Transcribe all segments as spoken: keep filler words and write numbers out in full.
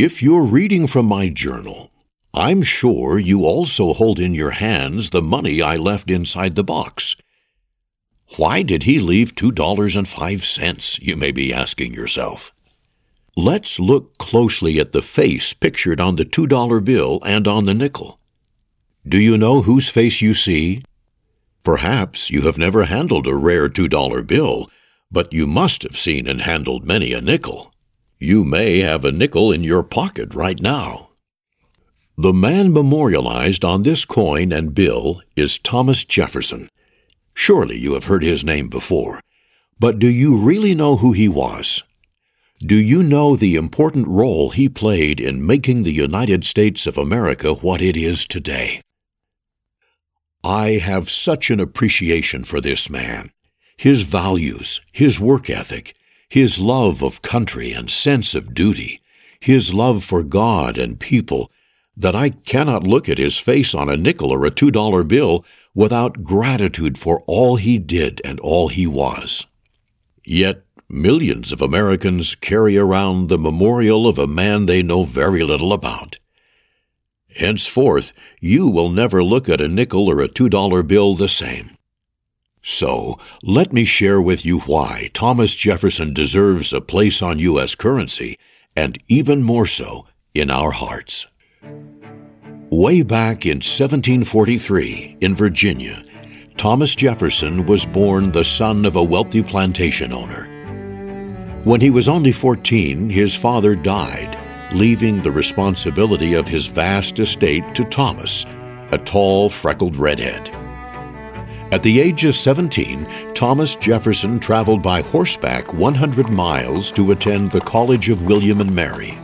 If you're reading from my journal, I'm sure you also hold in your hands the money I left inside the box. Why did he leave two dollars and five cents, you may be asking yourself. Let's look closely at the face pictured on the two dollar bill and on the nickel. Do you know whose face you see? Perhaps you have never handled a rare two dollar bill, but you must have seen and handled many a nickel. You may have a nickel in your pocket right now. The man memorialized on this coin and bill is Thomas Jefferson. Surely you have heard his name before, but do you really know who he was? Do you know the important role he played in making the United States of America what it is today? I have such an appreciation for this man, his values, his work ethic, his love of country and sense of duty, his love for God and people, that I cannot look at his face on a nickel or a two dollar bill without gratitude for all he did and all he was. Yet millions of Americans carry around the memorial of a man they know very little about. Henceforth, you will never look at a nickel or a two dollar bill the same. So, let me share with you why Thomas Jefferson deserves a place on U S currency, and even more so in our hearts. Way back in seventeen forty-three, in Virginia, Thomas Jefferson was born the son of a wealthy plantation owner. When he was only fourteen, his father died, leaving the responsibility of his vast estate to Thomas, a tall, freckled redhead. At the age of seventeen, Thomas Jefferson traveled by horseback one hundred miles to attend the College of William and Mary.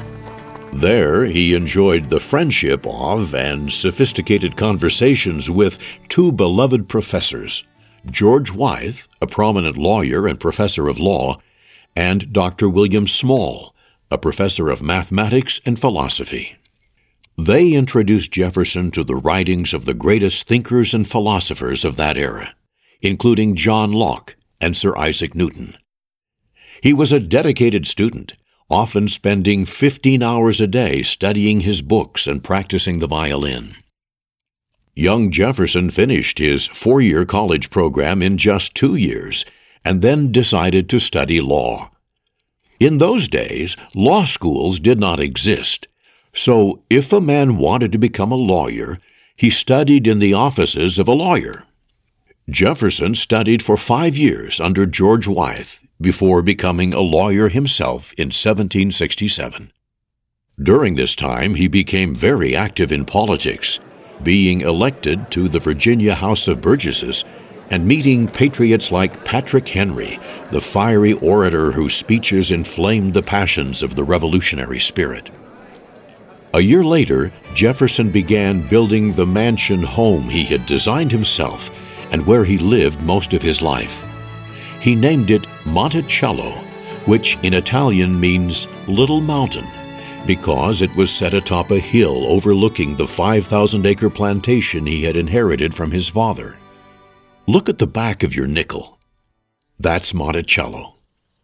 There, he enjoyed the friendship of and sophisticated conversations with two beloved professors, George Wythe, a prominent lawyer and professor of law, and Doctor William Small, a professor of mathematics and philosophy. They introduced Jefferson to the writings of the greatest thinkers and philosophers of that era, including John Locke and Sir Isaac Newton. He was a dedicated student, often spending fifteen hours a day studying his books and practicing the violin. Young Jefferson finished his four-year college program in just two years and then decided to study law. In those days, law schools did not exist, so if a man wanted to become a lawyer, he studied in the offices of a lawyer. Jefferson studied for five years under George Wythe before becoming a lawyer himself in seventeen sixty-seven. During this time, he became very active in politics, being elected to the Virginia House of Burgesses and meeting patriots like Patrick Henry, the fiery orator whose speeches inflamed the passions of the revolutionary spirit. A year later, Jefferson began building the mansion home he had designed himself and where he lived most of his life. He named it Monticello, which in Italian means Little Mountain, because it was set atop a hill overlooking the five thousand acre plantation he had inherited from his father. Look at the back of your nickel. That's Monticello.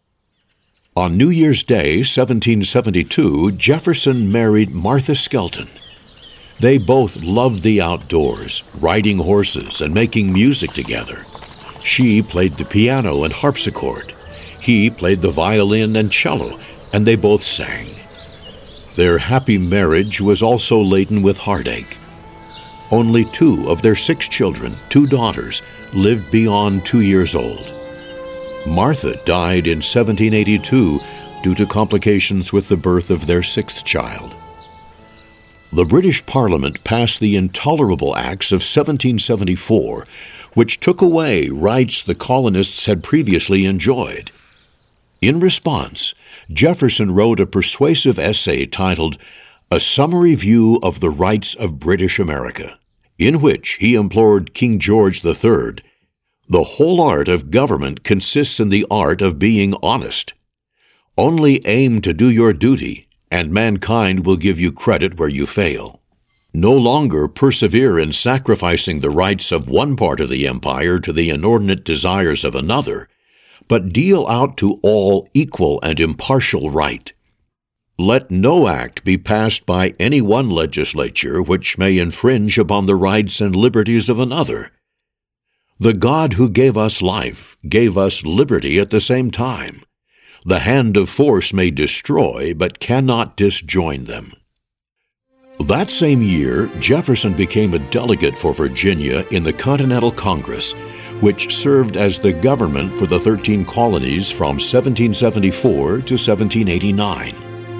On New Year's Day, seventeen seventy-two, Jefferson married Martha Skelton. They both loved the outdoors, riding horses and making music together. She played the piano and harpsichord. He played the violin and cello, and they both sang. Their happy marriage was also laden with heartache. Only two of their six children, two daughters, lived beyond two years old. Martha died in seventeen eighty-two due to complications with the birth of their sixth child. The British Parliament passed the Intolerable Acts of seventeen seventy-four, which took away rights the colonists had previously enjoyed. In response, Jefferson wrote a persuasive essay titled A Summary View of the Rights of British America, in which he implored King George the Third, "The whole art of government consists in the art of being honest. Only aim to do your duty, and mankind will give you credit where you fail. No longer persevere in sacrificing the rights of one part of the empire to the inordinate desires of another, but deal out to all equal and impartial right. Let no act be passed by any one legislature which may infringe upon the rights and liberties of another. The God who gave us life gave us liberty at the same time. The hand of force may destroy, but cannot disjoin them. That same year, Jefferson became a delegate for Virginia in the Continental Congress, which served as the government for the thirteen colonies from seventeen seventy-four to seventeen eighty-nine.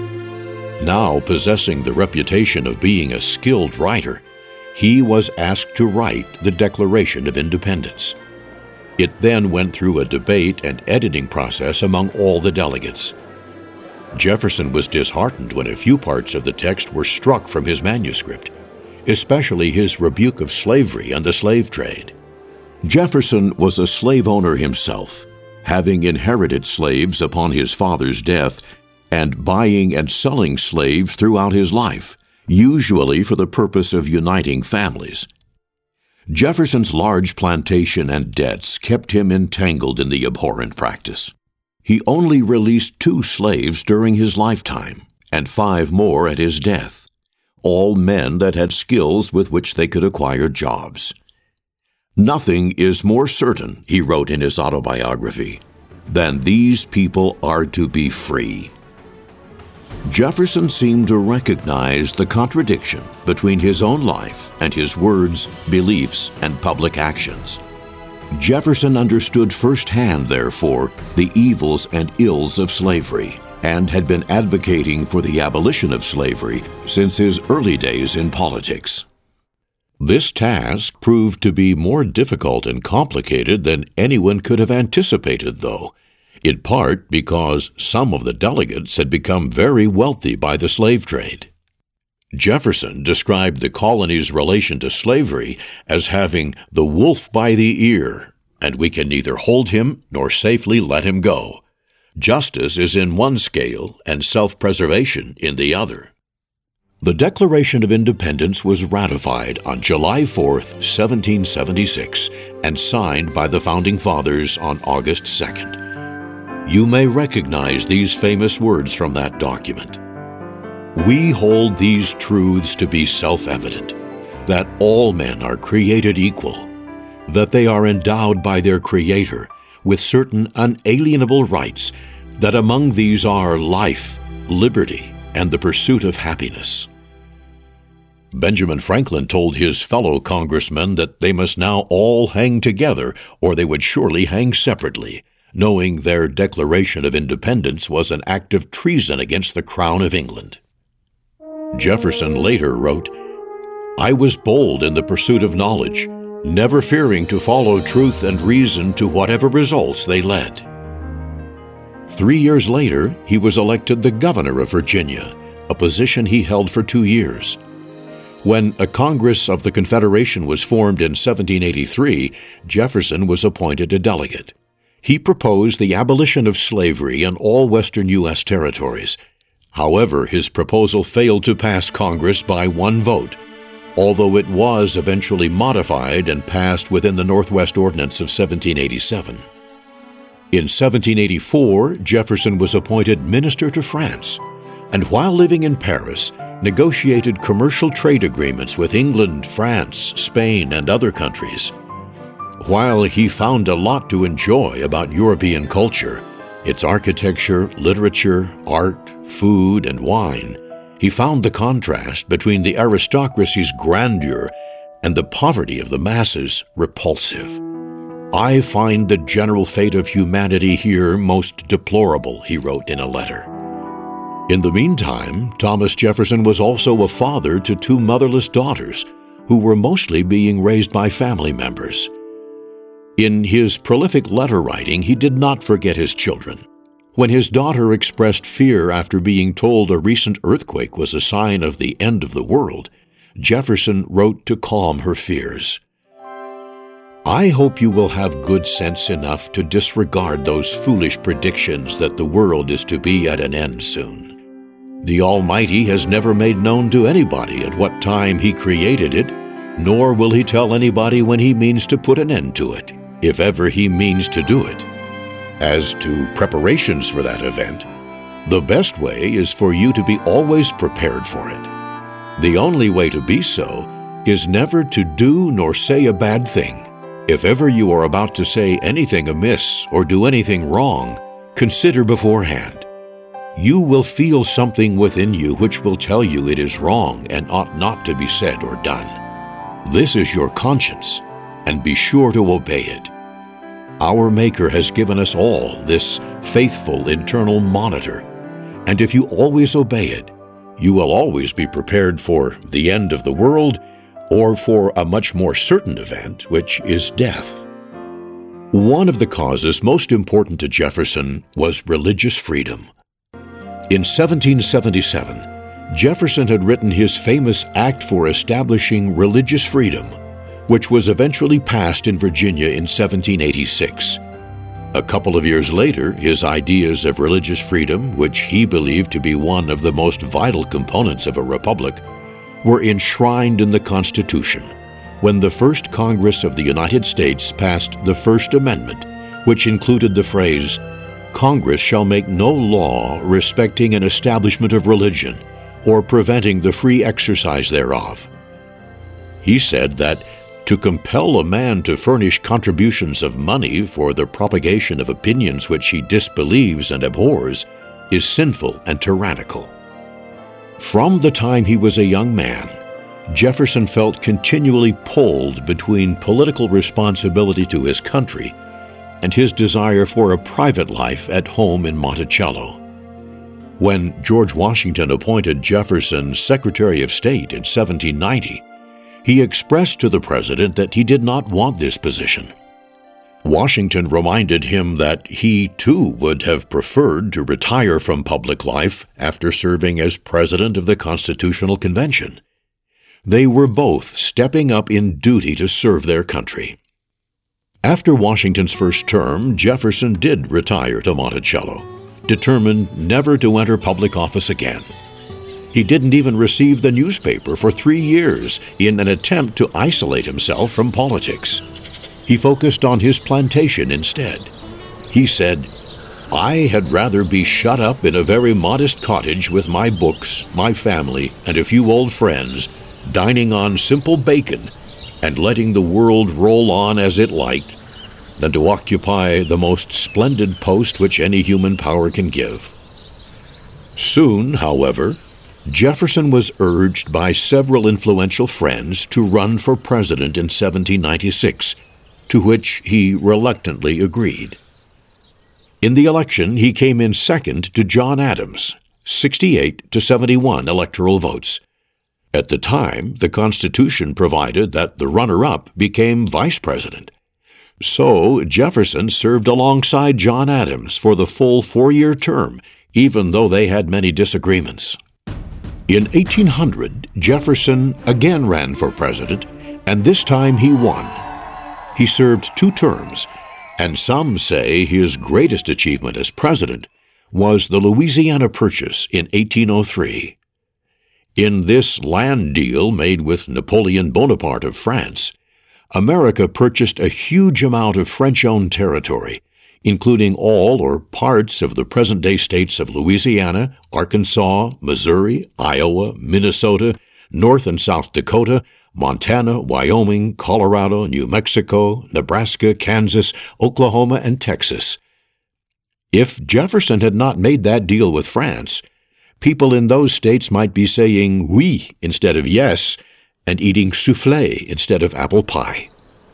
Now possessing the reputation of being a skilled writer, he was asked to write the Declaration of Independence. It then went through a debate and editing process among all the delegates. Jefferson was disheartened when a few parts of the text were struck from his manuscript, especially his rebuke of slavery and the slave trade. Jefferson was a slave owner himself, having inherited slaves upon his father's death and buying and selling slaves throughout his life, usually for the purpose of uniting families. Jefferson's large plantation and debts kept him entangled in the abhorrent practice. He only released two slaves during his lifetime, and five more at his death, all men that had skills with which they could acquire jobs. "Nothing is more certain," he wrote in his autobiography, "than these people are to be free." Jefferson seemed to recognize the contradiction between his own life and his words, beliefs, and public actions. Jefferson understood firsthand, therefore, the evils and ills of slavery, and had been advocating for the abolition of slavery since his early days in politics. This task proved to be more difficult and complicated than anyone could have anticipated, though, in part because some of the delegates had become very wealthy by the slave trade. Jefferson described the colony's relation to slavery as having the wolf by the ear, and we can neither hold him nor safely let him go. Justice is in one scale and self-preservation in the other. The Declaration of Independence was ratified on July fourth, seventeen seventy-six, and signed by the Founding Fathers on August second. You may recognize these famous words from that document. "We hold these truths to be self-evident, that all men are created equal, that they are endowed by their Creator with certain unalienable rights, that among these are life, liberty, and the pursuit of happiness." Benjamin Franklin told his fellow congressmen that they must now all hang together, or they would surely hang separately, knowing their Declaration of Independence was an act of treason against the Crown of England. Jefferson later wrote, "I was bold in the pursuit of knowledge, never fearing to follow truth and reason to whatever results they led." Three years later, he was elected the governor of Virginia, a position he held for two years. When a Congress of the Confederation was formed in seventeen eighty-three, Jefferson was appointed a delegate. He proposed the abolition of slavery in all western U S territories. However, his proposal failed to pass Congress by one vote, although it was eventually modified and passed within the Northwest Ordinance of seventeen eighty-seven. In seventeen eighty-four, Jefferson was appointed minister to France, and while living in Paris, negotiated commercial trade agreements with England, France, Spain, and other countries. While he found a lot to enjoy about European culture, its architecture, literature, art, food, and wine, he found the contrast between the aristocracy's grandeur and the poverty of the masses repulsive. "I find the general fate of humanity here most deplorable," he wrote in a letter. In the meantime, Thomas Jefferson was also a father to two motherless daughters, who were mostly being raised by family members. In his prolific letter writing, he did not forget his children. When his daughter expressed fear after being told a recent earthquake was a sign of the end of the world, Jefferson wrote to calm her fears. "I hope you will have good sense enough to disregard those foolish predictions that the world is to be at an end soon. The Almighty has never made known to anybody at what time He created it, nor will He tell anybody when He means to put an end to it, if ever He means to do it. As to preparations for that event, The best way is for you to be always prepared for it. The only way to be so is never to do nor say a bad thing. If ever you are about to say anything amiss or do anything wrong, consider beforehand. You will feel something within you which will tell you it is wrong and ought not to be said or done. This is your conscience, and be sure to obey it. Our Maker has given us all this faithful internal monitor, and if you always obey it, you will always be prepared for the end of the world or for a much more certain event, which is death. One of the causes most important to Jefferson was religious freedom. In seventeen seventy-seven, Jefferson had written his famous Act for Establishing Religious Freedom, which was eventually passed in Virginia in seventeen eighty-six. A couple of years later, his ideas of religious freedom, which he believed to be one of the most vital components of a republic, were enshrined in the Constitution when the First Congress of the United States passed the First Amendment, which included the phrase, "Congress shall make no law respecting an establishment of religion or preventing the free exercise thereof." He said that to compel a man to furnish contributions of money for the propagation of opinions which he disbelieves and abhors is sinful and tyrannical. From the time he was a young man, Jefferson felt continually pulled between political responsibility to his country and his desire for a private life at home in Monticello. When George Washington appointed Jefferson Secretary of State in seventeen ninety, he expressed to the president that he did not want this position. Washington reminded him that he, too, would have preferred to retire from public life after serving as president of the Constitutional Convention. They were both stepping up in duty to serve their country. After Washington's first term, Jefferson did retire to Monticello, determined never to enter public office again. He didn't even receive the newspaper for three years in an attempt to isolate himself from politics. He focused on his plantation instead. He said, "I had rather be shut up in a very modest cottage with my books, my family, and a few old friends, dining on simple bacon and letting the world roll on as it liked, than to occupy the most splendid post which any human power can give." Soon, however, Jefferson was urged by several influential friends to run for president in seventeen ninety-six, to which he reluctantly agreed. In the election, he came in second to John Adams, sixty-eight to seventy-one electoral votes. At the time, the Constitution provided that the runner-up became vice president. So Jefferson served alongside John Adams for the full four-year term, even though they had many disagreements. In eighteen hundred, Jefferson again ran for president, and this time he won. He served two terms, and some say his greatest achievement as president was the Louisiana Purchase in eighteen oh three. In this land deal made with Napoleon Bonaparte of France, America purchased a huge amount of French-owned territory, including all or parts of the present-day states of Louisiana, Arkansas, Missouri, Iowa, Minnesota, North and South Dakota, Montana, Wyoming, Colorado, New Mexico, Nebraska, Kansas, Oklahoma, and Texas. If Jefferson had not made that deal with France, people in those states might be saying oui instead of yes and eating soufflé instead of apple pie.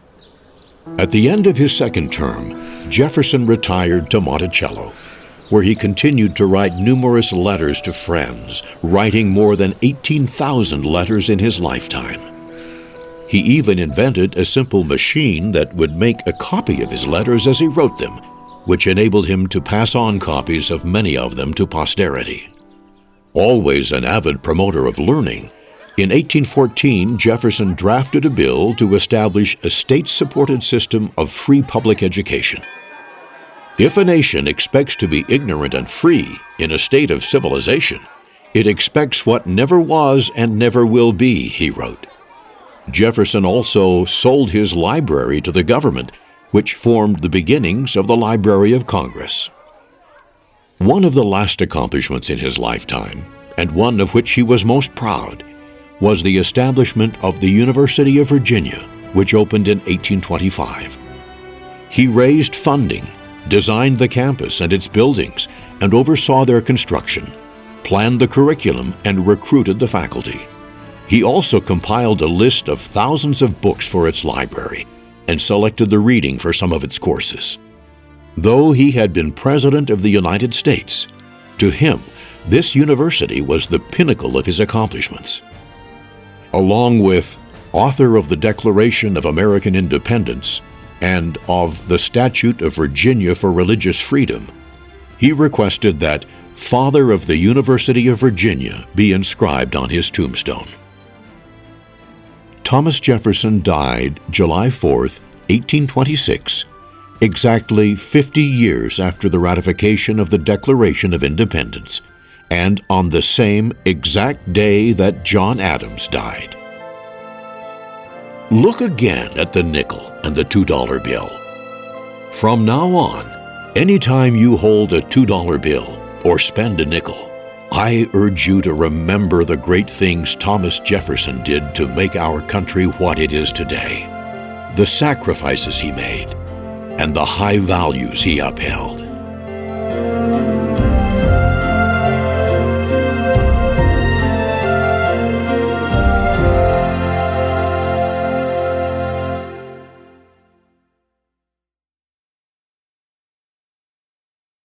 At the end of his second term, Jefferson retired to Monticello, where he continued to write numerous letters to friends, writing more than eighteen thousand letters in his lifetime. He even invented a simple machine that would make a copy of his letters as he wrote them, which enabled him to pass on copies of many of them to posterity. Always an avid promoter of learning, in eighteen fourteen, Jefferson drafted a bill to establish a state-supported system of free public education. If a nation expects to be ignorant and free in a state of civilization, it expects what never was and never will be, he wrote. Jefferson also sold his library to the government, which formed the beginnings of the Library of Congress. One of the last accomplishments in his lifetime, and one of which he was most proud, was the establishment of the University of Virginia, which opened in eighteen twenty-five. He raised funding, designed the campus and its buildings, and oversaw their construction, planned the curriculum, and recruited the faculty. He also compiled a list of thousands of books for its library and selected the reading for some of its courses. Though he had been President of the United States, to him, this university was the pinnacle of his accomplishments. Along with author of the Declaration of American Independence and of the Statute of Virginia for Religious Freedom, he requested that Father of the University of Virginia be inscribed on his tombstone. Thomas Jefferson died July fourth, eighteen twenty-six, exactly fifty years after the ratification of the Declaration of Independence, and on the same exact day that John Adams died. Look again at the nickel and the two dollar bill. From now on, anytime you hold a two dollar bill or spend a nickel, I urge you to remember the great things Thomas Jefferson did to make our country what it is today, the sacrifices he made, and the high values he upheld.